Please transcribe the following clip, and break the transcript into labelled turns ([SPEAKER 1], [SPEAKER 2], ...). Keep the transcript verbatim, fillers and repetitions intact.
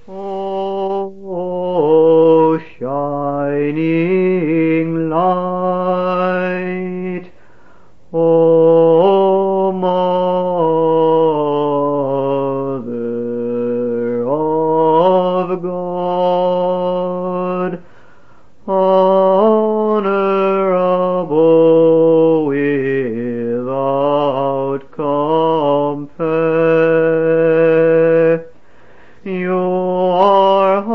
[SPEAKER 1] O shining light, O Mother of God, honorable without compare, you are